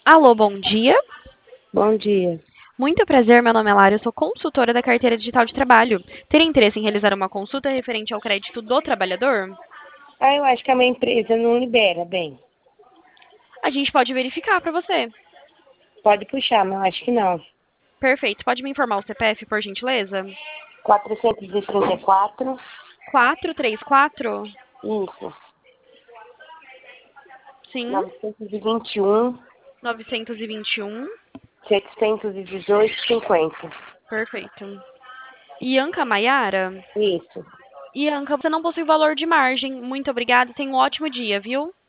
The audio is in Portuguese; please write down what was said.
Alô, bom dia. Bom dia. Muito prazer, meu nome é Lara, eu sou consultora da carteira digital de trabalho. Teria interesse em realizar uma consulta referente ao crédito do trabalhador? Eu acho que a minha empresa não libera, bem. A gente pode verificar para você. Pode puxar, mas eu acho que não. Perfeito. Pode me informar o CPF, por gentileza? 434, 434? isso. Sim. 921, 921. 718, 50. Perfeito. Ianca Maiara? Isso. Ianca, você não possui valor de margem. Muito obrigada e tenha um ótimo dia, viu?